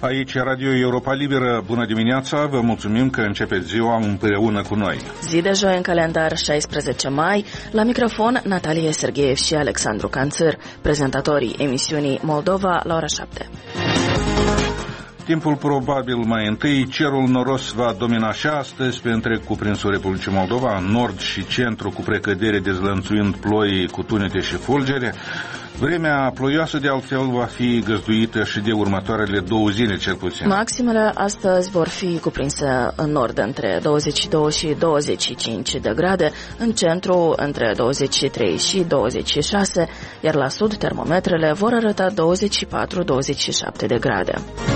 Aici Radio Europa Liberă. Bună dimineața, vă mulțumim că începeți ziua împreună cu noi. Zi de joi în calendar 16 mai, la microfon Natalia Sergeev și Alexandru Canțăr, prezentatorii emisiunii Moldova la ora 7. Timpul probabil mai întâi, cerul noros va domina și astăzi pe întreg cuprinsul Republicii Moldova, în nord și centru cu precădere dezlănțuind ploi cu tunete și fulgere. Vremea ploioasă de altfel va fi găzduită și de următoarele 2 zile cel puțin. Maximele astăzi vor fi cuprinse în nord între 22 și 25 de grade, în centru între 23 și 26, iar la sud termometrele vor arăta 24-27 de grade.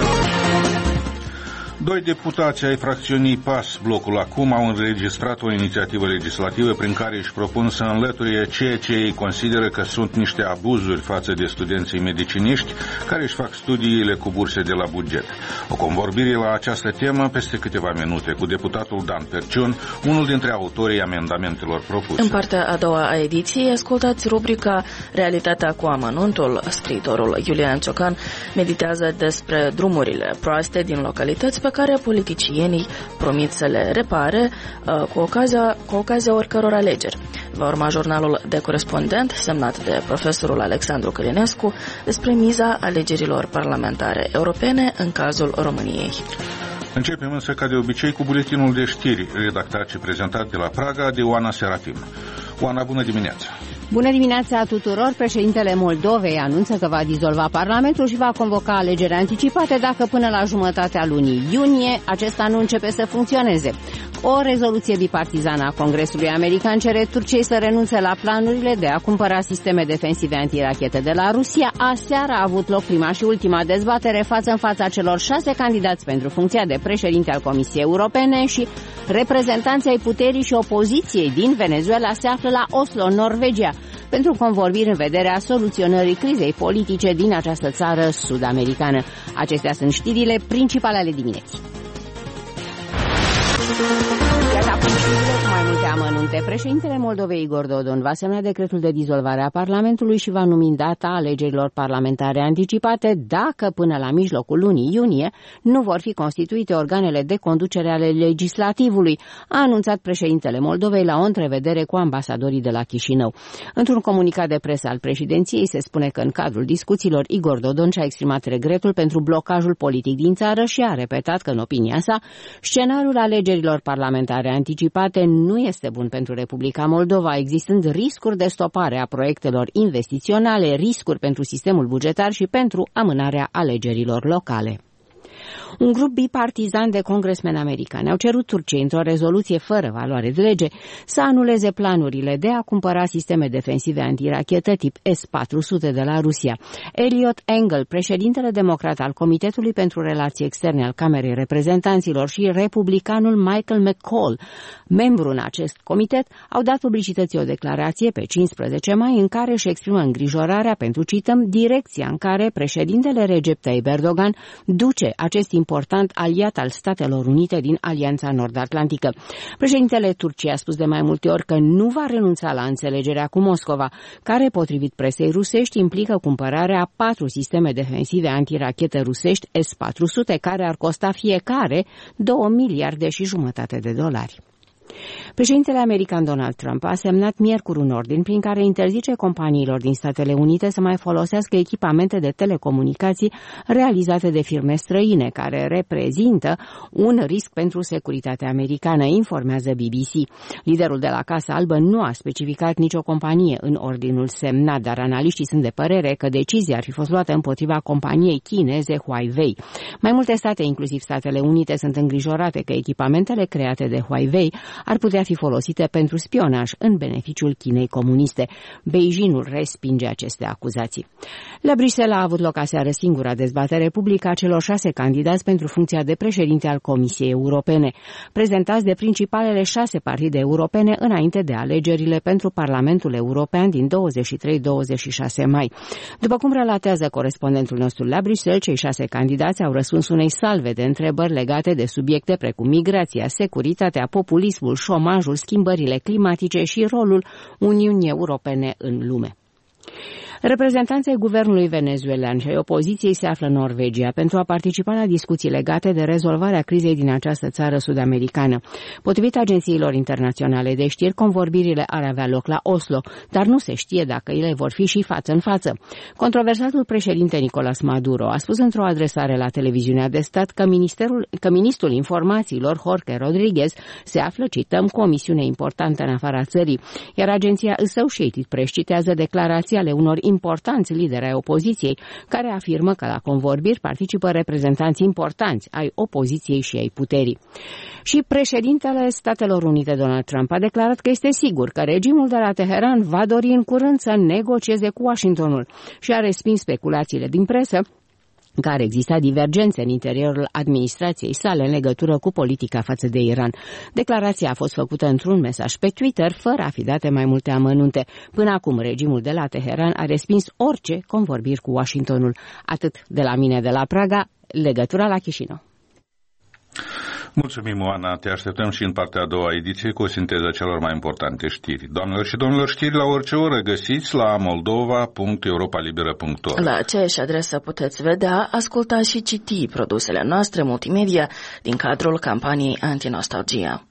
2 deputați ai fracțiunii PAS, blocul acum, au înregistrat o inițiativă legislativă prin care își propun să înlăture ceea ce ei consideră că sunt niște abuzuri față de studenții mediciniști care își fac studiile cu burse de la buget. O convorbire la această temă peste câteva minute cu deputatul Dan Perciun, unul dintre autorii amendamentelor propuse. În partea a doua a ediției ascultați rubrica Realitatea cu amănuntul. Scriitorul Iulian Ciocan meditează despre drumurile proaste din localități pe care politicienii promit să le repare cu ocazia oricăror alegeri. Va urma jurnalul de corespondent semnat de profesorul Alexandru Călinescu despre miza alegerilor parlamentare europene în cazul României. Începem însă ca de obicei cu buletinul de știri redactat și prezentat de la Praga de Oana Serafim. Oana, bună dimineața! Bună dimineața tuturor! Președintele Moldovei anunță că va dizolva Parlamentul și va convoca alegeri anticipate dacă până la jumătatea lunii iunie acesta nu începe să funcționeze. O rezoluție bipartizană a Congresului American cere Turciei să renunțe la planurile de a cumpăra sisteme defensive antirachete de la Rusia. Aseară a avut loc prima și ultima dezbatere față în fața celor 6 candidați pentru funcția de președinte al Comisiei Europene și reprezentanții ai puterii și opoziției din Venezuela se află la Oslo, Norvegia, pentru convorbiri în vederea soluționării crizei politice din această țară sud-americană. Acestea sunt știrile principale ale dimineții. Iată acum știrile cu mai multe amănunte. Președintele Moldovei Igor Dodon va semna decretul de dizolvare a Parlamentului și va numi data alegerilor parlamentare anticipate dacă până la mijlocul lunii iunie nu vor fi constituite organele de conducere ale legislativului, a anunțat președintele Moldovei la o întrevedere cu ambasadorii de la Chișinău. Într-un comunicat de presă al președinției se spune că în cadrul discuțiilor Igor Dodon și-a exprimat regretul pentru blocajul politic din țară și a repetat că, în opinia sa, scenariul alegerilor parlamentare anticipate nu este bun pentru Republica Moldova, existând riscuri de stopare a proiectelor investiționale, riscuri pentru sistemul bugetar și pentru amânarea alegerilor locale. Un grup bipartizan de congresmeni americani au cerut Turciei, într-o rezoluție fără valoare de lege, să anuleze planurile de a cumpăra sisteme defensive antirachetă tip S-400 de la Rusia. Elliot Engel, președintele democrat al Comitetului pentru Relații Externe al Camerei Reprezentanților, și republicanul Michael McCall, membru în acest comitet, au dat publicității o declarație pe 15 mai în care își exprimă îngrijorarea pentru, cităm, direcția în care președintele Recep Tayyip Erdogan duce acest important aliat al Statelor Unite din Alianța Nord-Atlantică. Președintele Turciei a spus de mai multe ori că nu va renunța la înțelegerea cu Moscova, care, potrivit presei rusești, implică cumpărarea 4 sisteme defensive antirachetă rusești S-400, care ar costa fiecare 2 miliarde și jumătate de dolari. Președintele american Donald Trump a semnat miercuri un ordin prin care interzice companiilor din Statele Unite să mai folosească echipamente de telecomunicații realizate de firme străine, care reprezintă un risc pentru securitatea americană, informează BBC. Liderul de la Casa Albă nu a specificat nicio companie în ordinul semnat, dar analiștii sunt de părere că decizia ar fi fost luată împotriva companiei chineze Huawei. Mai multe state, inclusiv Statele Unite, sunt îngrijorate că echipamentele create de Huawei ar putea fi folosite pentru spionaj în beneficiul Chinei comuniste. Beijingul respinge aceste acuzații. La Bruxelles a avut loc aseară singura dezbatere publică a celor 6 candidați pentru funcția de președinte al Comisiei Europene, prezentați de principalele 6 partide europene înainte de alegerile pentru Parlamentul European din 23-26 mai. După cum relatează corespondentul nostru la Bruxelles, cei 6 candidați au răspuns unei salve de întrebări legate de subiecte precum migrația, securitatea, populismul, șomajul, schimbările climatice și rolul Uniunii Europene în lume. Reprezentanții guvernului venezuelan și ai opoziției se află în Norvegia pentru a participa la discuții legate de rezolvarea crizei din această țară sud-americană. Potrivit agențiilor internaționale de știri, convorbirile ar avea loc la Oslo, dar nu se știe dacă ele vor fi și față în față. Controversatul președinte Nicolás Maduro a spus într-o adresare la televiziunea de stat că ministrul informațiilor, Jorge Rodríguez, se află, cităm, cu o misiune importantă în afara țării, iar agenția Associated Press citează declarații ale unor importanți lideri ai opoziției, care afirmă că la convorbiri participă reprezentanți importanți ai opoziției și ai puterii. Și președintele Statelor Unite, Donald Trump, a declarat că este sigur că regimul de la Teheran va dori în curând să negocieze cu Washingtonul și a respins speculațiile din presă că ar exista divergențe în interiorul administrației sale în legătură cu politica față de Iran. Declarația a fost făcută într-un mesaj pe Twitter, fără a fi date mai multe amănunte. Până acum, regimul de la Teheran a respins orice convorbiri cu Washingtonul. Atât de la mine de la Praga, legătura la Chișinău. Mulțumim, Oana. Te așteptăm și în partea a doua ediție cu o sinteză celor mai importante știri. Doamnelor și domnilor, știri la orice oră găsiți la moldova.europalibera.org. La aceeași adresă puteți vedea, asculta și citi produsele noastre multimedia din cadrul campaniei Antinostalgia.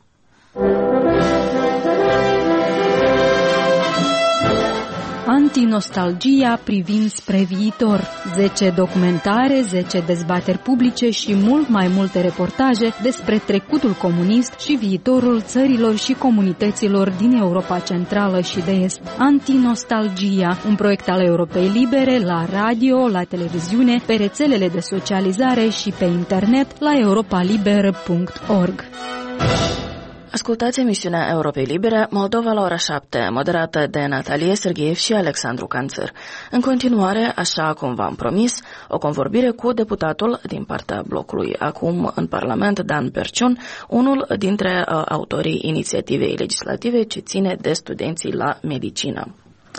Antinostalgia privind spre viitor. 10 documentare, 10 dezbateri publice și mult mai multe reportaje despre trecutul comunist și viitorul țărilor și comunităților din Europa Centrală și de Est. Antinostalgia, un proiect al Europei Libere, la radio, la televiziune, pe rețelele de socializare și pe internet la europaliber.org. Ascultați emisiunea Europei Libere, Moldova la ora 7, moderată de Natalie Sergeev și Alexandru Canțăr. În continuare, așa cum v-am promis, o convorbire cu deputatul din partea blocului acum în Parlament, Dan Perciun, unul dintre autorii inițiativei legislative ce ține de studenții la medicină.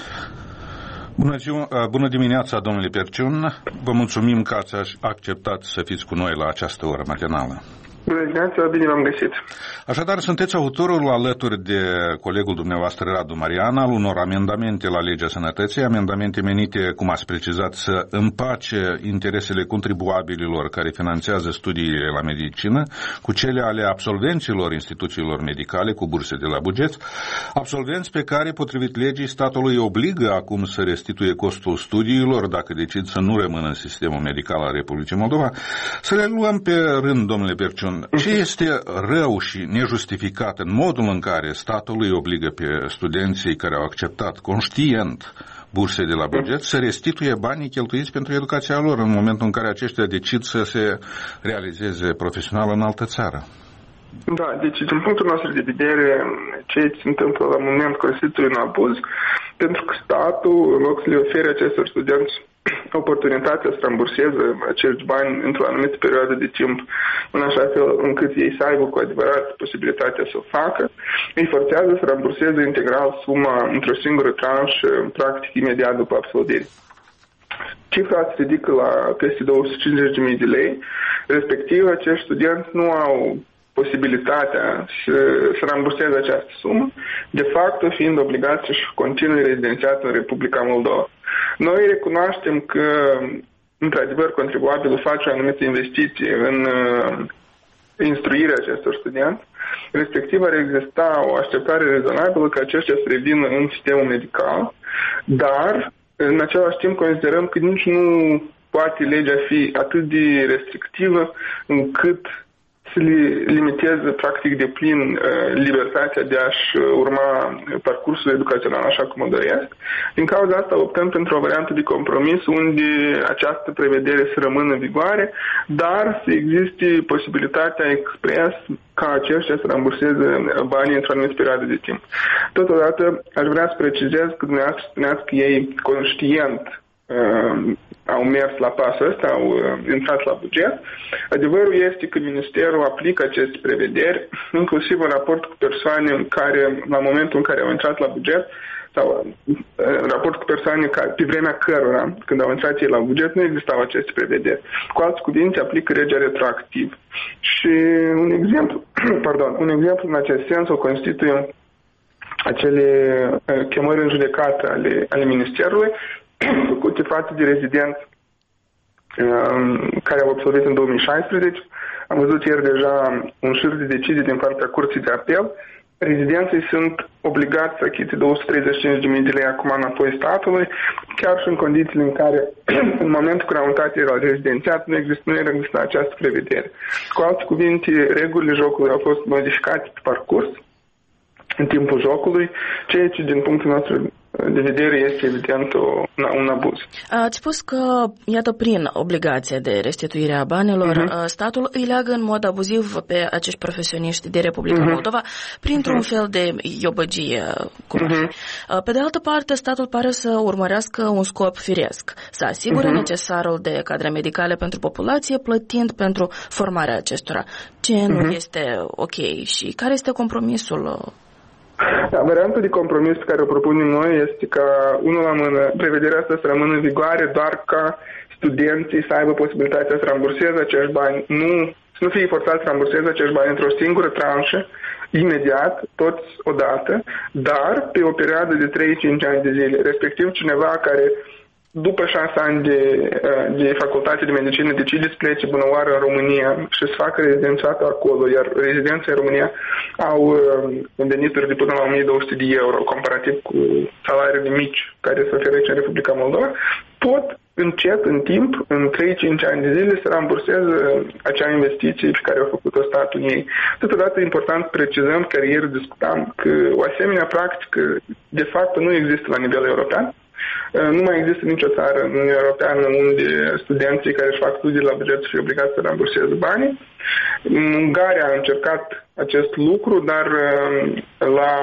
Bună dimineața, domnule Perciun. Vă mulțumim că ați acceptat să fiți cu noi la această oră matinală. Bună dimineața, bine v-am găsit. Așadar, sunteți autorul alături de colegul dumneavoastră Radu Marian al unor amendamente la Legea Sănătății, amendamente menite, cum ați precizat, să împace interesele contribuabililor care finanțează studiile la medicină cu cele ale absolvenților instituțiilor medicale cu burse de la buget, absolvenți pe care, potrivit legii, statul îi obligă acum să restituie costul studiilor dacă decid să nu rămână în sistemul medical al Republicii Moldova. Să le luăm pe rând, domnule Perciun. Ce este rău și nejustificat în modul în care statul îi obligă pe studenții care au acceptat conștient burse de la buget să restituie banii cheltuiți pentru educația lor în momentul în care aceștia decid să se realizeze profesional în altă țară? Da, deci din punctul nostru de vedere, ce se întâmplă la moment constituie un abuz, pentru că statul, în loc să le ofere acestor studenți oportunitatea să ramburseze acești bani într-o anumită perioadă de timp, în așa fel încât ei să aibă cu adevărat posibilitatea să o facă, îi forțează să ramburseze integral suma într-o singură tranșă, practic imediat după absolvire. Cifra se ridică la peste 250.000 de lei, respectiv acești studenți nu au posibilitatea să ramburseze această sumă, de fapt fiind obligați să-și continue rezidențiat în Republica Moldova. Noi recunoaștem că, într-adevăr, contribuabilul face o anumită investiție în instruirea acestor studenți, respectiv ar exista o așteptare rezonabilă ca aceștia să revină în sistemul medical, dar, în același timp, considerăm că nici nu poate legea fi atât de restrictivă încât să le limiteze practic de plin libertatea de a-și urma parcursul educațional așa cum o doresc. Din cauza asta optăm pentru o variantă de compromis unde această prevedere să rămână în vigoare, dar să existe posibilitatea expres ca aceștia să ramburseze banii într-o anumită perioadă de timp. Totodată aș vrea să precizez că dumneavoastră spuneați că ei conștient au mers la pasul ăsta, au intrat la buget. Adevărul este că Ministerul aplică aceste prevederi, inclusiv în raport cu persoane care, la momentul în care au intrat la buget, sau în raport cu persoane care, pe vremea cărora, când au intrat ei la buget, nu existau aceste prevederi. Cu alte cuvinte, aplică legea retroactiv. Și un exemplu în acest sens o constituie acele chemări în judecată ale Ministerului, făcute față de rezidenți care au absolvit în 2016. Am văzut ieri deja un șir de decizii din partea Curții de Apel. Rezidenții sunt obligați să achite 235.000 de lei acum înapoi statului, chiar și în condițiile în care, în momentul când au mutat la rezidențiat, nu exista această prevedere. Cu alte cuvinte, regulile jocului au fost modificate pe parcurs, în timpul jocului, ceea ce, din punctul nostru de vedere, este evident un abuz. Ați spus că, iată, prin obligația de restituire a banilor, statul îi leagă în mod abuziv pe acești profesioniști de Republica Moldova printr-un fel de iobăgie. Pe de altă parte, statul pare să urmărească un scop firesc, să asigure necesarul de cadre medicale pentru populație, plătind pentru formarea acestora. Ce nu este ok și care este compromisul? Da, varianta de compromis pe care o propunem noi este ca, unul la mână, prevederea asta să rămână în vigoare doar ca studenții să aibă posibilitatea să ramburseze acești bani, să nu fie forțați să ramburseze acești bani într-o singură tranșă, imediat, toți odată, dar pe o perioadă de 3-5 ani de zile, respectiv cineva care după 6 ani de facultate de medicină decide să plece bună oară în România și să facă rezidențiatul acolo, iar rezidenții în România au venituri de până la 1.200 de euro, comparativ cu salariile mici care se oferă aici în Republica Moldova, pot încet, în timp, în 3-5 ani de zile, să ramburseze acea investiție pe care au făcut-o statul ei. Totodată e important să precizăm că ieri discutam că o asemenea practică, de fapt, nu există la nivel european. Nu mai există nicio țară în Uniunea Europeană unde studenții care își fac studii la buget să fie obligați să ramburseze banii. Ungaria a încercat acest lucru, dar la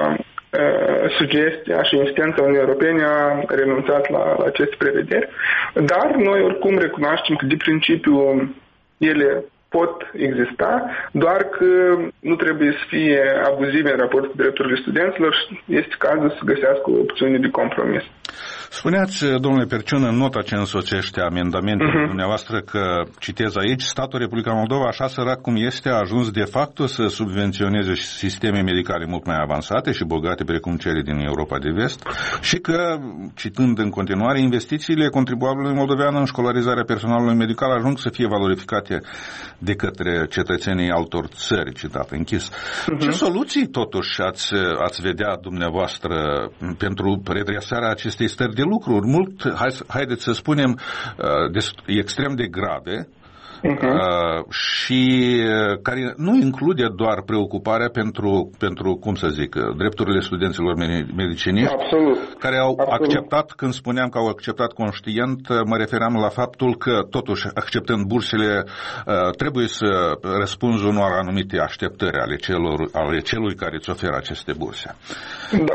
sugestia și insistența Uniunii Europene a renunțat la aceste prevederi. Dar noi oricum recunoaștem că de principiu ele pot exista, doar că nu trebuie să fie abuzive în raport cu drepturile studenților și este cazul să găsească o opțiune de compromis. Spuneați, domnule Perciun, în nota ce însoțește amendamentele dumneavoastră că, citez aici, statul Republica Moldova, așa sărac cum este, a ajuns de facto să subvenționeze sisteme medicale mult mai avansate și bogate precum cele din Europa de Vest și că, citând în continuare, investițiile contribuabilului moldovean în școlarizarea personalului medical ajung să fie valorificate de către cetățenii altor țări, citat închis. Ce soluții totuși ați vedea dumneavoastră pentru redresarea acestei stări de lucruri? Haideți să spunem, extrem de grave, și care nu include doar preocuparea pentru cum să zic, drepturile studenților mediciniști, care au acceptat, când spuneam că au acceptat conștient, mă refeream la faptul că, totuși, acceptând bursele, trebuie să răspunzi unor anumite așteptări ale celui care îți oferă aceste burse. Da.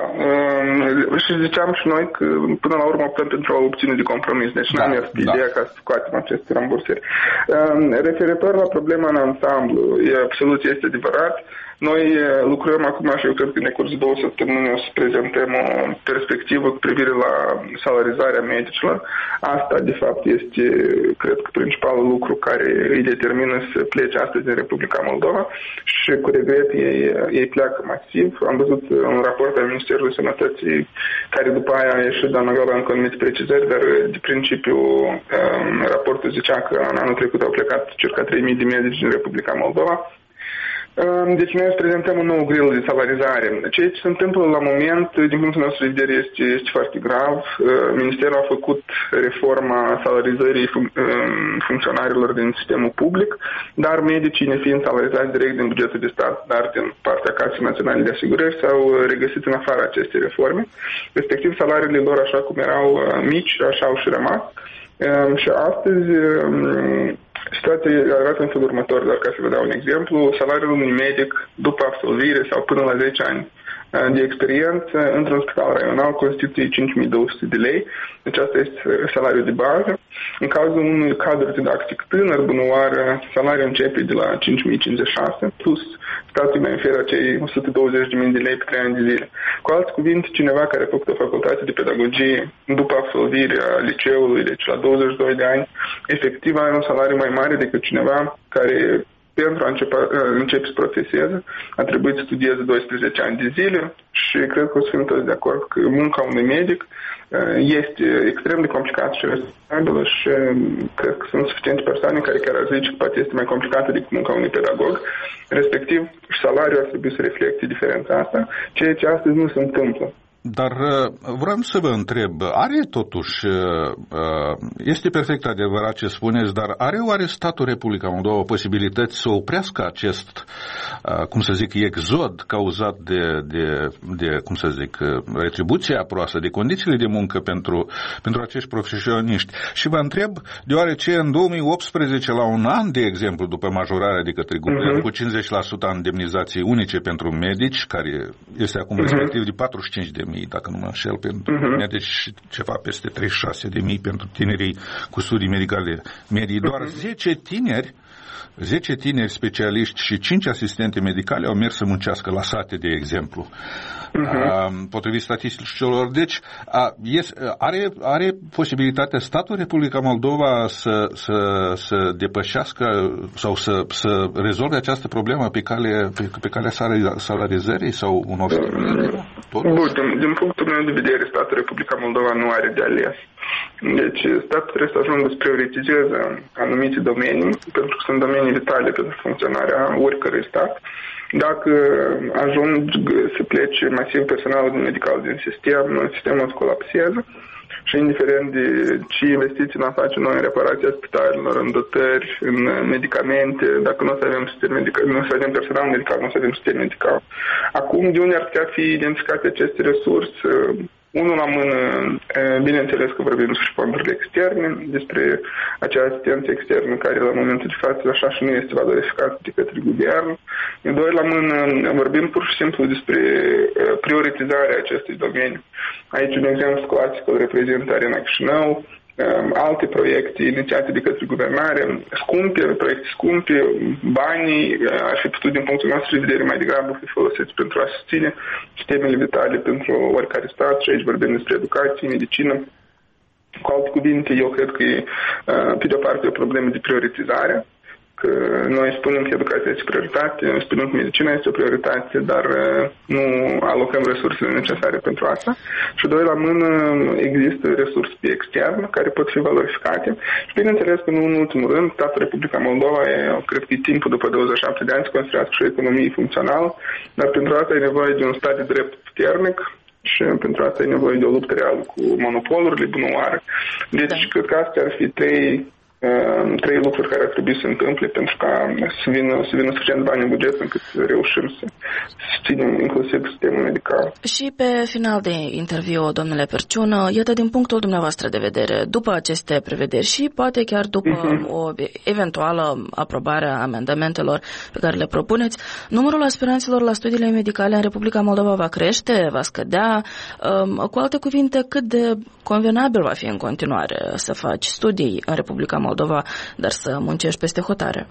Și ziceam și noi că, până la urmă, optăm pentru o opțiune de compromis. Deci n-am mers pe ideea ca să scoatem aceste rambursări. Referitor la problema în ansamblu, absolut este adevărat. Noi lucrăm acum și eu cred că în decurs de 2 săptămâni o să prezentăm o perspectivă cu privire la salarizarea medicilor. Asta, de fapt, este, cred că, principalul lucru care îi determină să plece astăzi din Republica Moldova și, cu regret, ei pleacă masiv. Am văzut un raport al Ministerului Sănătății care după aia a ieșit, doamna Gaba, încă anumite precizări, dar, de principiu, raportul zicea că în anul trecut au plecat circa 3.000 de medici din Republica Moldova. Deci noi îți prezentăm un nou grill de salarizare. Ceea ce se întâmplă la moment, din punctul nostru de vedere, este foarte grav. Ministerul a făcut reforma salarizării funcționarilor din sistemul public, dar medicii, nefiind salarizați direct din bugetul de stat, dar din partea Casei Naționale de Asigurări, s-au regăsit în afara acestei reforme. Respectiv, salariile lor, așa cum erau mici, așa au și rămas. Și astăzi situația arată în felul următor, dar ca să vă dau un exemplu, salariul unui medic după absolvire sau până la 10 ani de experiență într-un spital raional constituie 5.200 de lei, deci asta este salariul de bază. În cazul unui cadru didactic tânăr, bunoară, salariul începe de la 5.056, plus statul mai oferă cei 120.000 de lei pe 3 ani de zile. Cu alte cuvinte, cineva care a făcut o facultate de pedagogie după absolvirea liceului, deci la 22 de ani, efectiv are un salariu mai mare decât cineva care pentru a începe să profeseze, a trebuit să studieze 12 ani de zile și cred că o să fim toți de acord că munca unui medic este extrem de complicată și responsabilă și cred că sunt suficiente persoane care chiar ar zice că poate este mai complicată decât munca unui pedagog, respectiv și salariul ar trebui să reflecte diferența asta, ceea ce astăzi nu se întâmplă. Dar vreau să vă întreb, are totuși, este perfect adevărat ce spuneți, dar are oare statul Republica Moldova posibilități să oprească acest, cum să zic, exod cauzat de cum să zic, retribuția proastă, de condițiile de muncă pentru acești profesioniști? Și vă întreb, deoarece în 2018, la un an, de exemplu, după majorarea de către guvern cu 50% a indemnizației unice pentru medici, care este acum respectiv de 45.000, dacă nu mă înșel, pentru medici și ceva peste 36.000 pentru tinerii cu studii medicale medii. Doar 10 tineri specialiști și 5 asistente medicale au mers să muncească la sate, de exemplu, potrivit statisticilor. Deci, are posibilitatea statul Republica Moldova să depășească sau să rezolve această problemă pe calea salarizării sau unor Din punctul meu de vedere, statul Republica Moldova nu are de ales. Deci, statul trebuie să ajungă să prioritizeze anumite domenii, pentru că sunt domenii vitale pentru funcționarea oricărui stat. Dacă ajung să plece masiv personalul medical din sistemul se colapsează și indiferent de ce investiții n-am face noi în reparația spitalelor, în dotări, în medicamente, dacă nu o să avem sistem medical, nu o să avem personal medical, nu o să avem sistem medical. Acum, de unde ar putea fi identificate aceste resurse? Unul la mână, bineînțeles că vorbim despre fondurile externe, despre acea asistență externă care la momentul de față așa și nu este valorificată de către guvern. Doi la mână, vorbim pur și simplu despre prioritizarea acestui domeniu. Aici, de exemplu, clasic îl reprezintă Arena Chișinău, alte proiecte inițiate de către guvernare, proiecte scumpe, banii ar fi putut, din punctul nostru de vedere, mai degrabă fi folosiți pentru a susține sistemele vitale pentru oricare stat și aici vorbim despre educație, medicină. Cu alte cuvinte, eu cred că e, pe de o parte, o problemă de prioritizare, că noi spunem că educația este prioritate, noi spunem că medicina este o prioritate, dar nu alocăm resursele necesare pentru asta. Și doi la mână există resurse externe care pot fi valorificate. Și bineînțeles că nu în ultimul rând, statul Republica Moldova, cred că e timpul după 27 de ani să construiască și o economie funcțională, dar pentru asta e nevoie de un stat de drept puternic și pentru asta e nevoie de o luptă reală cu monopolurile bunăoară. Deci cred că astea ar fi trei lucruri care ar trebui să se întâmple pentru ca să vină suficient bani în buget încât să reușim să susținem inclusiv sistemul medical. Și pe final de interviu, domnule Perciun, iată din punctul dumneavoastră de vedere, după aceste prevederi și poate chiar după o eventuală aprobare a amendamentelor pe care le propuneți, numărul aspiranților la studiile medicale în Republica Moldova va crește, va scădea? Cu alte cuvinte, cât de convenabil va fi în continuare să faci studii în Republica Moldova, dar să muncești peste hotare?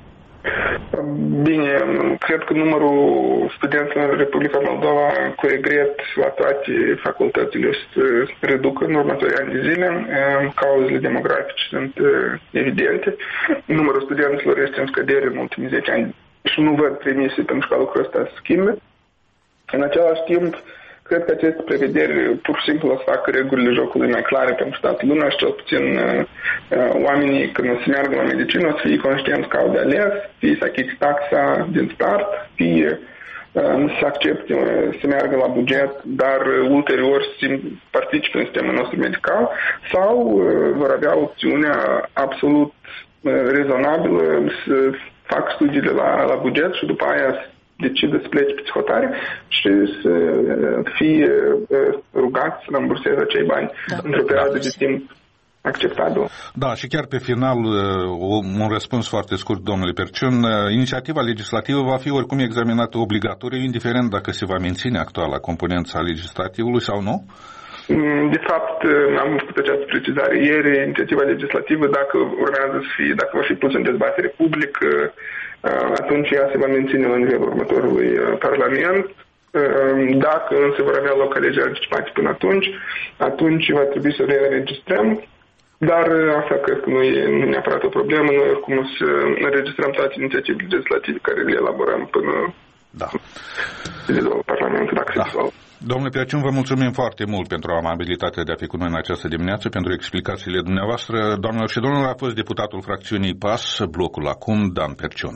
Bine, cred că numărul studenților în Republica Moldova, cu regret, la toate facultățile se reducă în următorii ani de zile. Cauzele demografice sunt evidente. Numărul studenților este în scădere în ultimii 10 ani și nu văd premise pentru ca lucrul ăsta să schimbe. În același timp, cred că aceste prevederi pur și simplu o să facă regulile jocului mai clare pentru toată lumea și cel puțin oamenii când o să meargă la medicină o să fie conștienți că au de ales, fie să achiți taxa din start, fie să accepte să meargă la buget, dar ulterior să participe în sistemul nostru medical sau vor avea opțiunea absolut rezonabilă să fac studiile la buget și după aia decide să plece pe psihotare și să fie rugați să ramburseze acei bani într-o perioadă de timp acceptabil. Da, și chiar pe final un răspuns foarte scurt, domnule Perciun. Inițiativa legislativă va fi oricum examinată obligatoriu, indiferent dacă se va menține actuala componență a legislativului sau nu? De fapt, am făcut această precizare ieri. Inițiativa legislativă, dacă va fi pusă în dezbatere publică, atunci ea se va menține la nivelul următorului Parlament. Dacă însă vor avea loc alegeri anticipate până atunci va trebui să le înregistrăm Dar asta cred că nu e neapărat o problemă. Noi oricum să înregistrăm toate inițiativele legislative care le elaborăm până se dizolvă Parlamentul, dacă se dizolvă. Domnule Perciun, vă mulțumim foarte mult pentru amabilitatea de a fi cu noi în această dimineață, pentru explicațiile dumneavoastră. Doamnelor și domnilor, a fost deputatul fracțiunii PAS, blocul acum, Dan Perciun.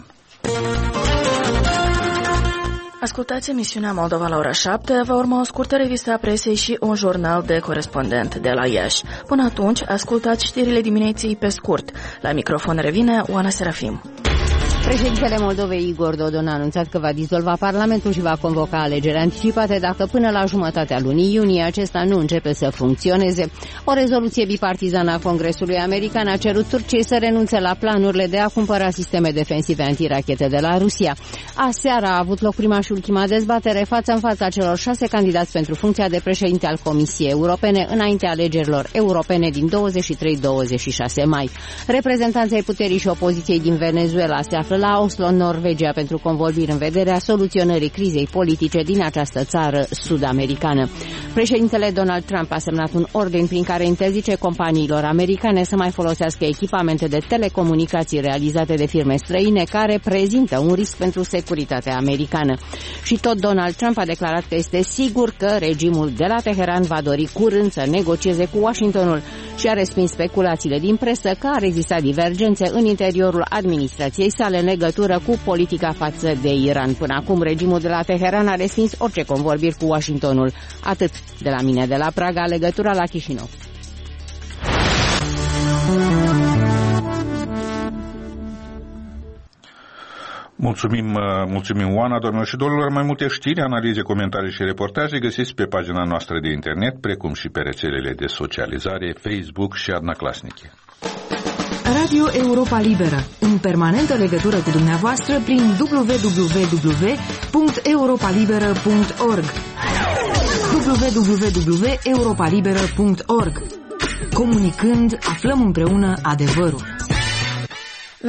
Ascultați emisiunea Moldova la ora 7, va urma o scurtă revistă a presei și un jurnal de corespondent de la Iași. Până atunci, ascultați știrile dimineții pe scurt. La microfon revine Oana Serafim. Președintele Moldovei Igor Dodon a anunțat că va dizolva Parlamentul și va convoca alegeri anticipate dacă până la jumătatea lunii iunie acesta nu începe să funcționeze. O rezoluție bipartizană a Congresului American a cerut Turciei să renunțe la planurile de a cumpăra sisteme defensive antirachete de la Rusia. Aseară a avut loc prima și ultima dezbatere față în fața celor 6 candidați pentru funcția de președinte al Comisiei Europene înaintea alegerilor europene din 23-26 mai. Reprezentanții ai puterii și opoziției din Venezuela se află la Oslo, Norvegia, pentru convorbiri în vederea soluționării crizei politice din această țară sud-americană. Președintele Donald Trump a semnat un ordin prin care interzice companiilor americane să mai folosească echipamente de telecomunicații realizate de firme străine care prezintă un risc pentru securitatea americană. Și tot Donald Trump a declarat că este sigur că regimul de la Teheran va dori curând să negocieze cu Washingtonul și a respins speculațiile din presă că ar exista divergențe în interiorul administrației sale în legătură cu politica față de Iran. Până acum, regimul de la Teheran a respins orice convorbiri cu Washingtonul. Atât de la mine de la Praga, legătura la Chișinău. Mulțumim, Oana, doamnelor și domnilor. Mai multe știri, analize, comentarii și reportaje găsiți pe pagina noastră de internet, precum și pe rețelele de socializare, Facebook și Adnaclasnice. Radio Europa Liberă, în permanentă legătură cu dumneavoastră prin www.europalibera.org www.europalibera.org. Comunicând, aflăm împreună adevărul. La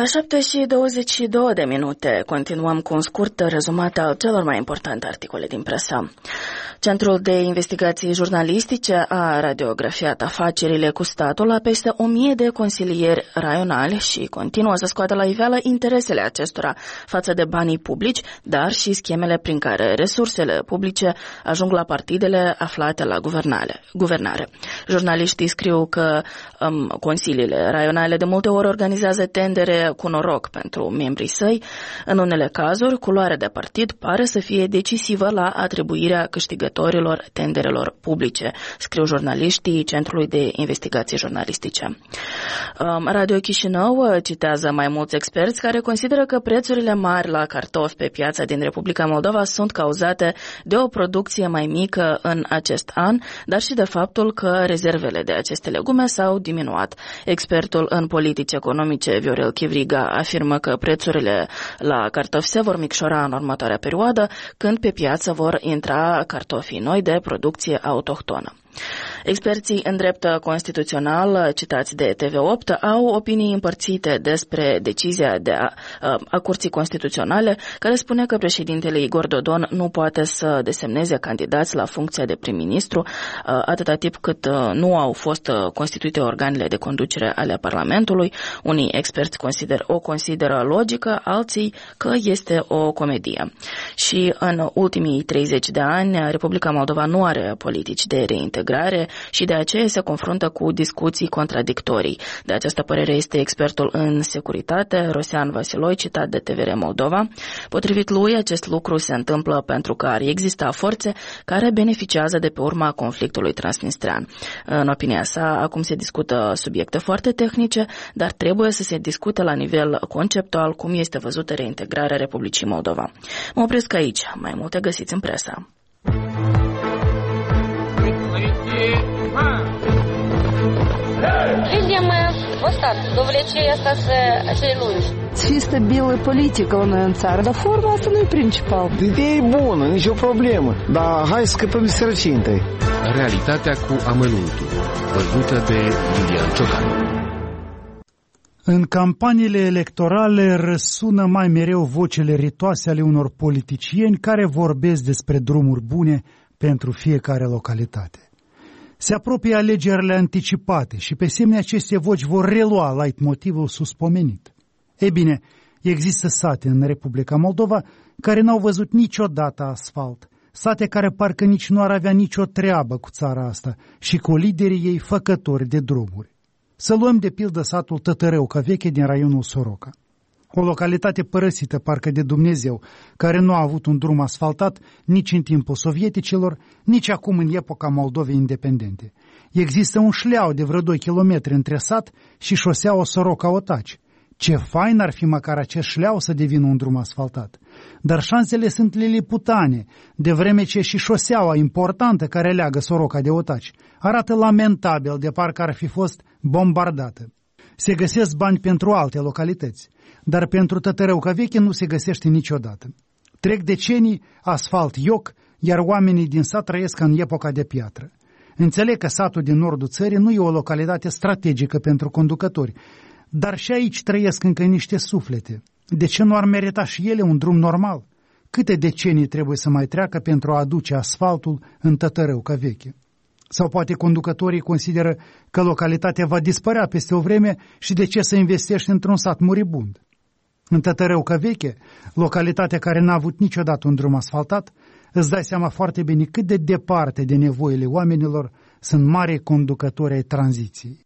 7:22 continuăm cu un scurt rezumat al celor mai importante articole din presă. Centrul de investigații jurnalistice a radiografiat afacerile cu statul la peste 1000 de consilieri raionali și continuă să scoată la iveală interesele acestora față de banii publici, dar și schemele prin care resursele publice ajung la partidele aflate la guvernare. Jurnaliștii scriu că consiliile raionale de multe ori organizează tendere cu noroc pentru membrii săi. În unele cazuri, culoarea de partid pare să fie decisivă la atribuirea câștigătorilor tenderelor publice, scriu jurnaliștii Centrului de Investigații Jurnalistice. Radio Chișinău citează mai mulți experți care consideră că prețurile mari la cartofi pe piața din Republica Moldova sunt cauzate de o producție mai mică în acest an, dar și de faptul că rezervele de aceste legume s-au diminuat. Expertul în politici economice Viorel Chivriga afirmă că prețurile la cartofi se vor micșora în următoarea perioadă, când pe piață vor intra cartofii noi de producție autohtonă. Experții în drept constituțional, citați de TV8, au opinii împărțite despre decizia a Curții Constituționale, care spune că președintele Igor Dodon nu poate să desemneze candidați la funcția de prim-ministru atâta timp cât nu au fost constituite organele de conducere ale Parlamentului. Unii experți o consideră logică, alții că este o comedie. Și în ultimii 30 de ani, Republica Moldova nu are politici de reintegrare și de aceea se confruntă cu discuții contradictorii. De această părere este expertul în securitate, Rosean Vasiloi, citat de TVR Moldova. Potrivit lui, acest lucru se întâmplă pentru că ar exista forțe care beneficiază de pe urma conflictului transnistrean. În opinia sa, acum se discută subiecte foarte tehnice, dar trebuie să se discute la nivel conceptual cum este văzută reintegrarea Republicii Moldova. Mă opresc aici. Mai multe găsiți în presă. Видим остатки, довлечение остаться celulși. Чисто белая политика у noi în țară, dar forma asta nu e principal. Ideea e bună, nicio problemă, dar hai să scăpăm de sărăcie întâi. Realitatea cu amănuntul, văzută de Iulian Ciocan. În campaniile electorale răsună mai mereu vocile ritoase ale unor politicieni care vorbesc despre drumuri bune pentru fiecare localitate. Se apropie alegerile anticipate și pe semne aceste voci vor relua leitmotivul suspomenit. Ei bine, există sate în Republica Moldova care n-au văzut niciodată asfalt, sate care parcă nici nu ar avea nicio treabă cu țara asta și cu liderii ei făcători de drumuri. Să luăm de pildă satul Tătărăuca Veche din raionul Soroca. O localitate părăsită parcă de Dumnezeu, care nu a avut un drum asfaltat nici în timpul sovieticilor, nici acum în epoca Moldovei independente. Există un șleau de vreo 2 kilometri între sat și șoseaua Soroca-Otaci. Ce fain ar fi măcar acest șleau să devină un drum asfaltat. Dar șansele sunt liliputane, de vreme ce și șoseaua importantă care leagă Soroca de Otaci arată lamentabil de parcă ar fi fost bombardată. Se găsesc bani pentru alte localități, dar pentru Tătărăuca Veche nu se găsește niciodată. Trec decenii, asfalt ioc, iar oamenii din sat trăiesc în epoca de piatră. Înțeleg că satul din nordul țării nu e o localitate strategică pentru conducători, dar și aici trăiesc încă niște suflete. De ce nu ar merita și ele un drum normal? Câte decenii trebuie să mai treacă pentru a aduce asfaltul în Tătărăuca Veche? Sau poate conducătorii consideră că localitatea va dispărea peste o vreme și de ce să investești într-un sat muribund? În Tătărăuca Veche, localitatea care n-a avut niciodată un drum asfaltat, îți dai seama foarte bine cât de departe de nevoile oamenilor sunt mari conducători ai tranziției.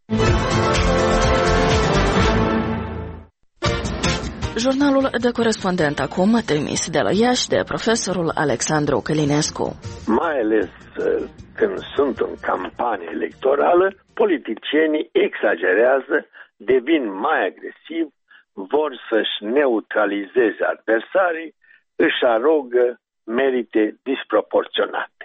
Jurnalul de corespondent acum, trimis de la Iași de profesorul Alexandru Călinescu. Mai ales când sunt în campanie electorală, politicienii exagerează, devin mai agresivi, vor să-și neutralizeze adversarii, își arogă merite disproporționate.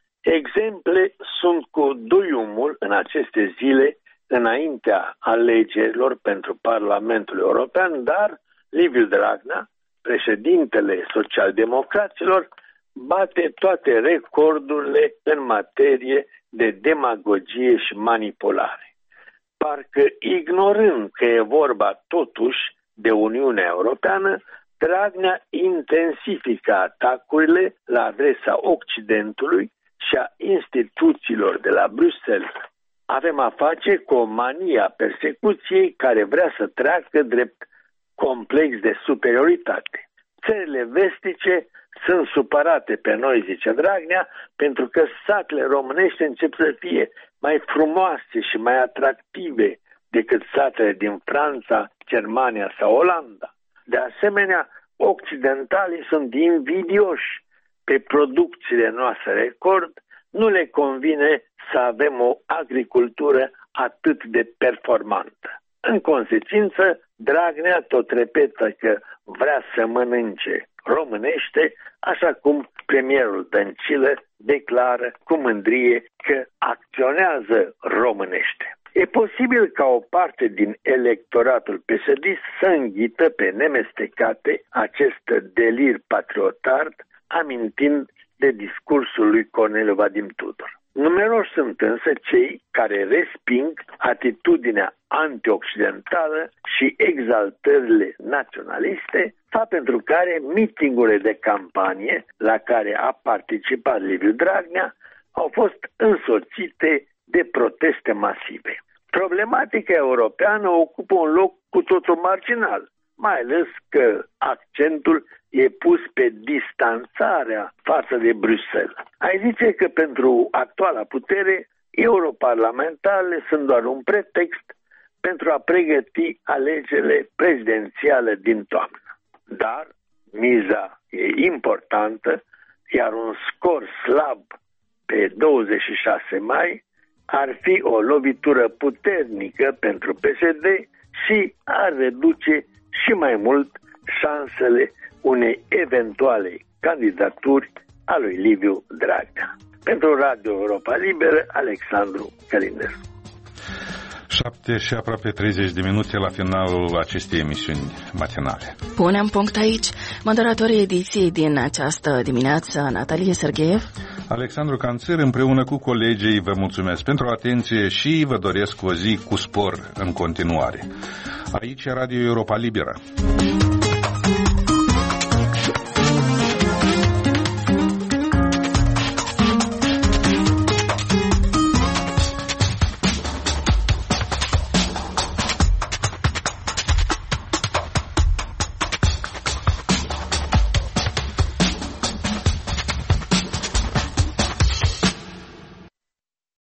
Exemple sunt cu duiumul în aceste zile înaintea alegerilor pentru Parlamentul European, dar Liviu Dragnea, președintele socialdemocraților, bate toate recordurile în materie de demagogie și manipulare. Parcă ignorând că e vorba totuși de Uniunea Europeană, Dragnea intensifică atacurile la adresa Occidentului și a instituțiilor de la Bruxelles. Avem a face cu o manie a persecuției care vrea să treacă drept complex de superioritate. Țările vestice sunt supărate pe noi, zice Dragnea, pentru că satele românești încep să fie mai frumoase și mai atractive decât satele din Franța, Germania sau Olanda. De asemenea, occidentalii sunt invidioși pe producțiile noastre record, nu le convine să avem o agricultură atât de performantă. În consecință, Dragnea tot repetă că vrea să mănânce românește, așa cum premierul Dăncilă declară cu mândrie că acționează românește. E posibil ca o parte din electoratul PSD să înghită pe nemestecate acest delir patriotard, amintind de discursul lui Corneliu Vadim Tudor. Numeroși sunt însă cei care resping atitudinea antioccidentală și exaltările naționaliste, fapt pentru care mitingurile de campanie la care a participat Liviu Dragnea au fost însoțite de proteste masive. Problematica europeană ocupă un loc cu totul marginal, mai ales că accentul e pus pe distanțarea față de Bruxelles. Ai zice că pentru actuala putere, europarlamentarele sunt doar un pretext pentru a pregăti alegerile prezidențiale din toamnă. Dar miza e importantă, iar un scor slab pe 26 mai ar fi o lovitură puternică pentru PSD și ar reduce și mai mult șansele unei eventuale candidaturi a lui Liviu Dragnea. Pentru Radio Europa Liberă, Alexandru Călinescu. 7 și aproape 30 de minute la finalul acestei emisiuni matinale. Punem punct aici. Moderatorii ediției din această dimineață, Natalie Sergeev, Alexandru Canțir, împreună cu colegii, vă mulțumesc pentru atenție și vă doresc o zi cu spor în continuare. Aici e Radio Europa Liberă.